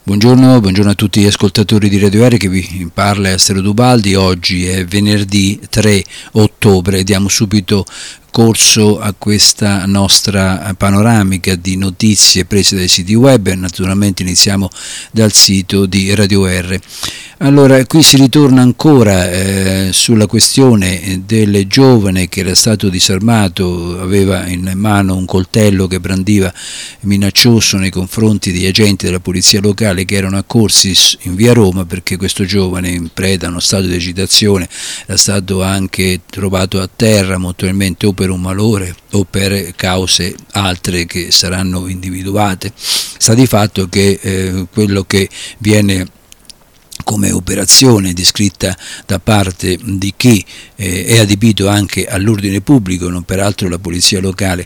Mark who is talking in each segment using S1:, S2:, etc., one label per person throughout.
S1: Buongiorno a tutti gli ascoltatori di Radio R, che vi parla Estero Dubaldi. Oggi è venerdì 3 ottobre, diamo subito corso a questa nostra panoramica di notizie prese dai siti web. Naturalmente iniziamo dal sito di Radio R. Allora, qui si ritorna ancora sulla questione del giovane che era stato disarmato, aveva in mano un coltello che brandiva minaccioso nei confronti degli agenti della polizia locale che erano accorsi in via Roma, perché questo giovane, in preda a uno stato di agitazione, era stato anche trovato a terra, molto probabilmente o per un malore o per cause altre che saranno individuate. Sta di fatto che quello che viene come operazione descritta da parte di chi è adibito anche all'ordine pubblico, non peraltro la polizia locale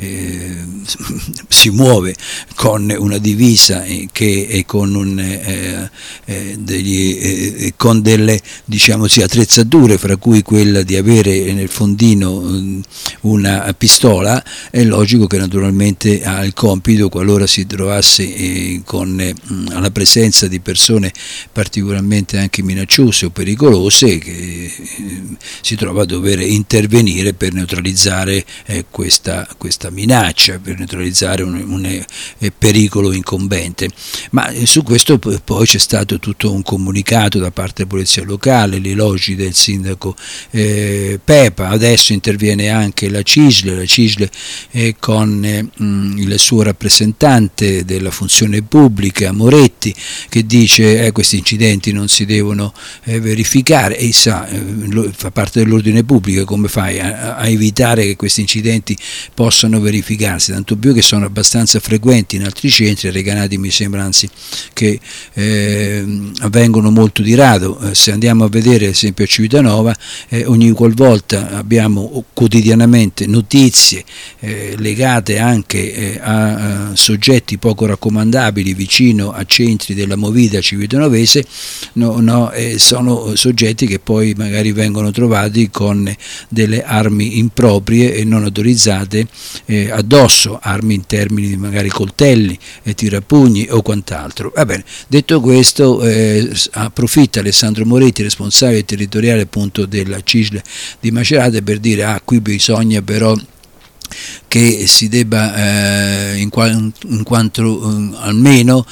S1: si muove con una divisa che è con delle attrezzature, fra cui quella di avere nel fondino una pistola. È logico che naturalmente ha il compito, qualora si trovasse alla presenza di persone particolarmente anche minacciose o pericolose, che si trova a dover intervenire per neutralizzare questa minaccia, per neutralizzare un pericolo incombente. Ma su questo poi c'è stato tutto un comunicato da parte della polizia locale, gli elogi del sindaco Pepa. Adesso interviene anche la CISL con il suo rappresentante della funzione pubblica, Moretti, che dice questi incidenti non si devono verificare, e fa parte dell'ordine pubblico. Come fai a evitare che questi incidenti possano verificarsi, tanto più che sono abbastanza frequenti in altri centri, recanati mi sembra anzi che avvengono molto di rado. Se andiamo a vedere ad esempio a Civitanova, ogni qualvolta abbiamo quotidianamente notizie legate anche a soggetti poco raccomandabili vicino a centri della movida civitanovese. Sono soggetti che poi magari vengono trovati con delle armi improprie e non autorizzate addosso, armi in termini di magari coltelli, tirapugni o quant'altro. Va bene, detto questo, approfitta Alessandro Moretti, responsabile territoriale appunto della CISL di Macerata, per dire qui bisogna però che si debba in quanto almeno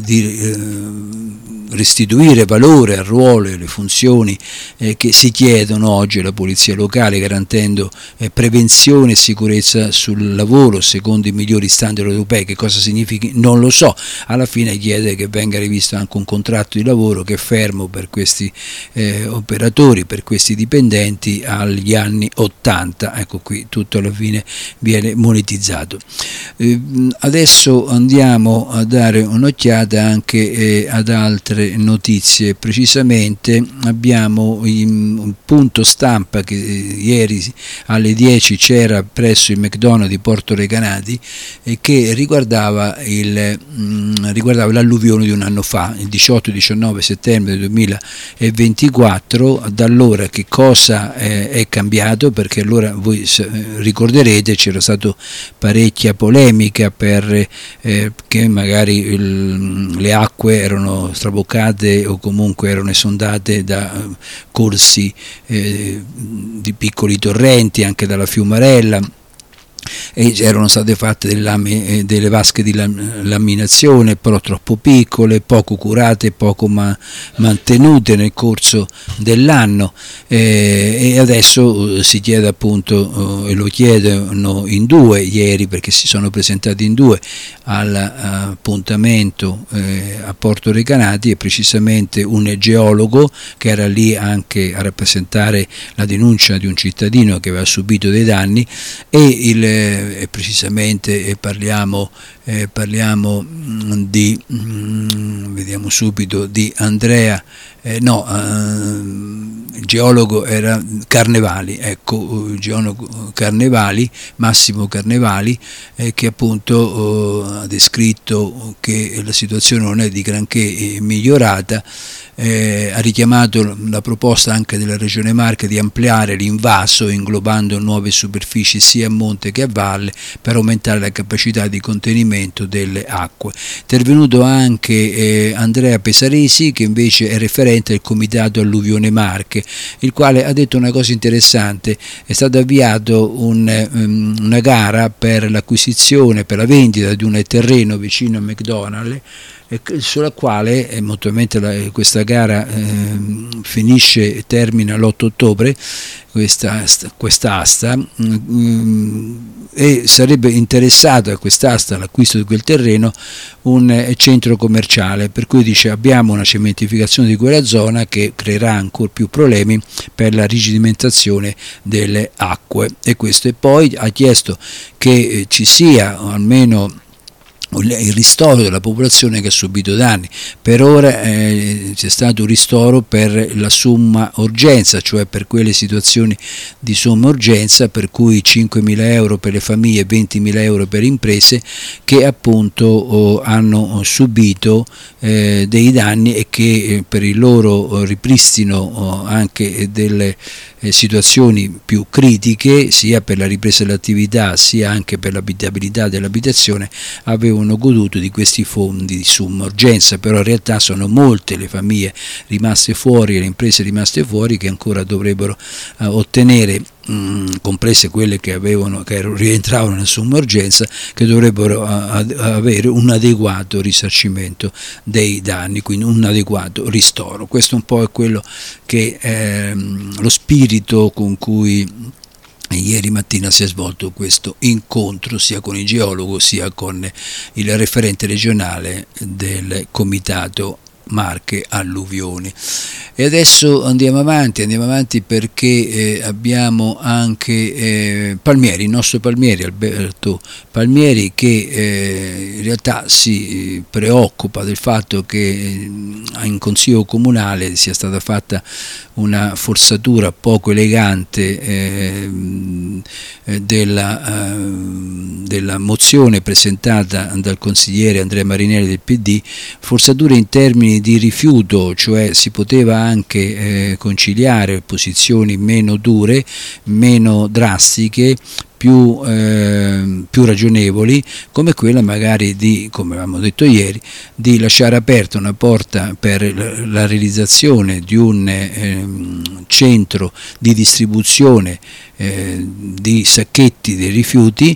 S1: restituire valore al ruolo e alle funzioni che si chiedono oggi alla polizia locale, garantendo prevenzione e sicurezza sul lavoro secondo i migliori standard europei. Che cosa significhi non lo so. Alla fine chiede che venga rivisto anche un contratto di lavoro che è fermo per questi operatori, per questi dipendenti agli anni 80. Ecco, qui tutto alla fine viene monetizzato. Adesso andiamo a dare un'occhiata anche ad altre notizie. Precisamente abbiamo un punto stampa che ieri alle 10 c'era presso il McDonald's di Porto Recanati, che riguardava l'alluvione di un anno fa, il 18-19 settembre 2024. Da allora che cosa è cambiato? Perché allora voi ricorderete c'era stata parecchia polemica per che magari le acque erano straboccate o comunque erano esondate da corsi di piccoli torrenti, anche dalla Fiumarella, e erano state fatte delle vasche di laminazione, però troppo piccole, poco curate, poco mantenute nel corso dell'anno, e adesso si chiede appunto, e lo chiedono in due ieri, perché si sono presentati in due all'appuntamento a Porto Recanati, e precisamente un geologo che era lì anche a rappresentare la denuncia di un cittadino che aveva subito dei danni, e precisamente parliamo di vediamo subito di Andrea geologo era Carnevali, ecco, geologo Carnevali, Massimo Carnevali, che appunto ha descritto che la situazione non è di granché migliorata. Ha richiamato la proposta anche della Regione Marche di ampliare l'invaso inglobando nuove superfici sia a monte che a valle per aumentare la capacità di contenimento delle acque. Intervenuto anche Andrea Pesaresi, che invece è referente del Comitato Alluvione Marche, il quale ha detto una cosa interessante: è stato avviato una gara per l'acquisizione, per la vendita di un terreno vicino a McDonald's, sulla quale eventualmente questa gara termina l'8 ottobre, quest'asta, e sarebbe interessato a quest'asta, all'acquisto di quel terreno, un centro commerciale, per cui dice abbiamo una cementificazione di quella zona che creerà ancora più problemi per la rigidimentazione delle acque, e questo. E poi ha chiesto che ci sia almeno il ristoro della popolazione che ha subito danni. Per ora c'è stato un ristoro per la somma urgenza, cioè per quelle situazioni di somma urgenza, per cui 5.000 euro per le famiglie e 20.000 euro per le imprese che appunto hanno subito dei danni, e che per il loro ripristino anche delle situazioni più critiche, sia per la ripresa dell'attività sia anche per l'abitabilità dell'abitazione, avevano goduto di questi fondi di somma urgenza. Però in realtà sono molte le famiglie rimaste fuori e le imprese rimaste fuori che ancora dovrebbero ottenere, comprese quelle che rientravano nella somma urgenza, che dovrebbero avere un adeguato risarcimento dei danni, quindi un adeguato ristoro. Questo un po' è quello che è lo spirito con cui ieri mattina si è svolto questo incontro, sia con il geologo sia con il referente regionale del Comitato Marche Alluvioni. E adesso andiamo avanti perché abbiamo anche Palmieri, il nostro Palmieri, Alberto Palmieri, che in realtà si preoccupa del fatto che in Consiglio Comunale sia stata fatta una forzatura poco elegante della mozione presentata dal consigliere Andrea Marinelli del PD, forzatura in termini di rifiuto, cioè si poteva anche conciliare posizioni meno dure, meno drastiche, più ragionevoli, come quella magari di, come avevamo detto ieri, di lasciare aperta una porta per la realizzazione di un centro di distribuzione di sacchetti dei rifiuti,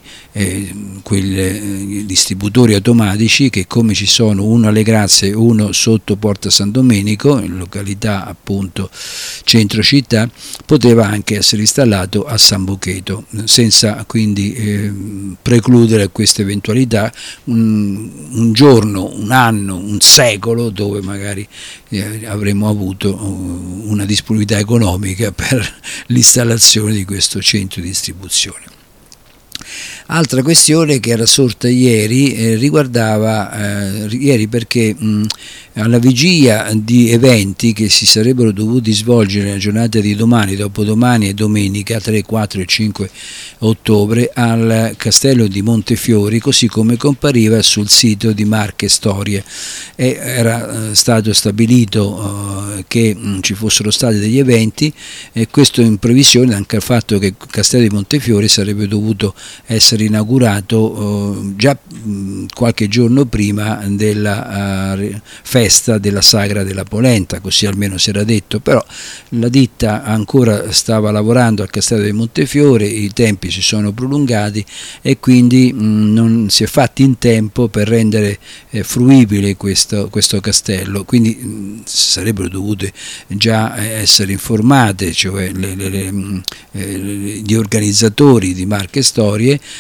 S1: quei distributori automatici che, come ci sono uno alle Grazie e uno sotto Porta San Domenico, in località appunto centro città, poteva anche essere installato a San Bocheto, senza quindi precludere questa eventualità un giorno, un anno, un secolo, dove magari avremmo avuto una disponibilità economica per l'installazione di questo centro di distribuzione. Altra questione che era sorta ieri riguardava ieri perché alla vigilia di eventi che si sarebbero dovuti svolgere nella giornata di domani, dopodomani e domenica 3, 4 e 5 ottobre al Castello di Montefiori, così come compariva sul sito di Marche Storie, e era stato stabilito che ci fossero stati degli eventi, e questo in previsione anche al fatto che il Castello di Montefiori sarebbe dovuto essere inaugurato già qualche giorno prima della festa della Sagra della Polenta, così almeno si era detto. Però la ditta ancora stava lavorando al Castello di Montefiore, i tempi si sono prolungati e quindi non si è fatti in tempo per rendere fruibile questo castello, quindi sarebbero dovute già essere informate, cioè gli organizzatori di Marche Storie,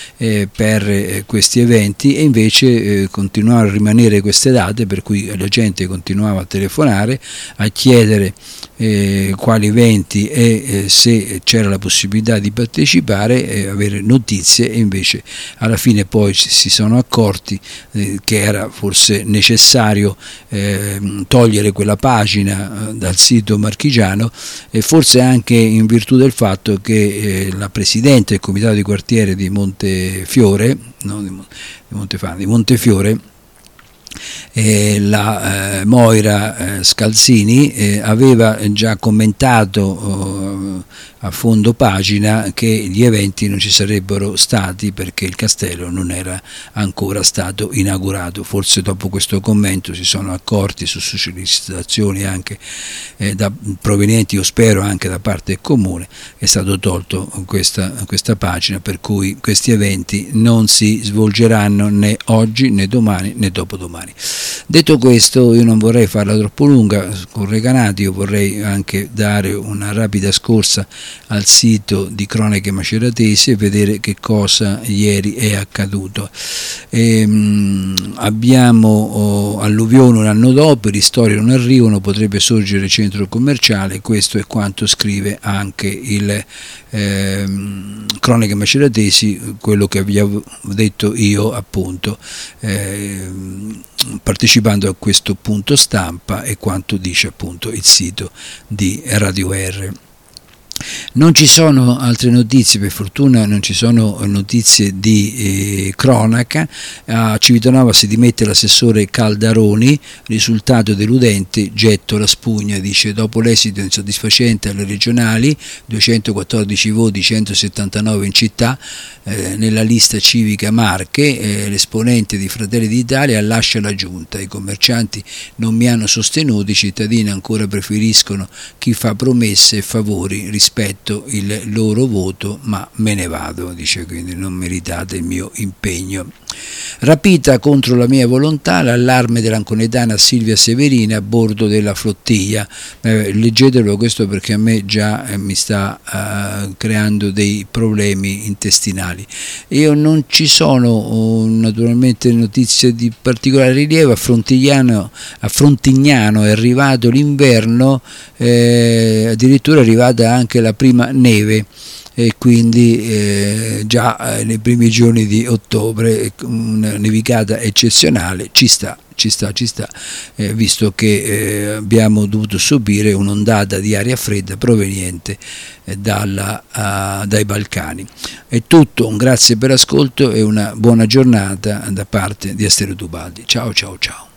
S1: per questi eventi, e invece continuavano a rimanere queste date, per cui la gente continuava a telefonare, a chiedere quali eventi e se c'era la possibilità di partecipare e avere notizie, e invece alla fine poi si sono accorti che era forse necessario togliere quella pagina dal sito marchigiano, e forse anche in virtù del fatto che la presidente del comitato di quartiere di Montefiore, no, di Montefano, di Montefiore, la Moira Scalzini, aveva già commentato a fondo pagina che gli eventi non ci sarebbero stati perché il castello non era ancora stato inaugurato. Forse dopo questo commento si sono accorti, su sollecitazioni anche provenienti, io spero, anche da parte del comune, è stato tolto questa pagina, per cui questi eventi non si svolgeranno né oggi né domani né dopodomani. Detto questo, io non vorrei farla troppo lunga con Recanati, io vorrei anche dare una rapida scorsa al sito di Cronache Maceratesi e vedere che cosa ieri è accaduto. Abbiamo alluvione un anno dopo, i ristori non arrivano, potrebbe sorgere centro commerciale. Questo è quanto scrive anche il Cronache Maceratesi, quello che vi avevo detto io appunto partecipando a questo punto stampa, e quanto dice appunto il sito di Radio R. Non ci sono altre notizie, per fortuna non ci sono notizie di cronaca. A Civitanova si dimette l'assessore Caldaroni, risultato deludente, getto la spugna, dice: dopo l'esito insoddisfacente alle regionali, 214 voti, 179 in città, nella lista civica Marche, l'esponente di Fratelli d'Italia lascia la giunta, i commercianti non mi hanno sostenuto, i cittadini ancora preferiscono chi fa promesse e favori rispetto il loro voto, ma me ne vado, dice, quindi non meritate il mio impegno. Rapita contro la mia volontà, l'allarme dell'anconetana Silvia Severini a bordo della flottiglia. Leggetelo questo, perché a me già mi sta creando dei problemi intestinali. Io non ci sono naturalmente notizie di particolare rilievo. A Frontignano è arrivato l'inverno, addirittura è arrivata anche la prima neve, e quindi già nei primi giorni di ottobre una nevicata eccezionale ci sta, visto che abbiamo dovuto subire un'ondata di aria fredda proveniente dai Balcani. È tutto, un grazie per l'ascolto e una buona giornata da parte di Astero Tubaldi. Ciao.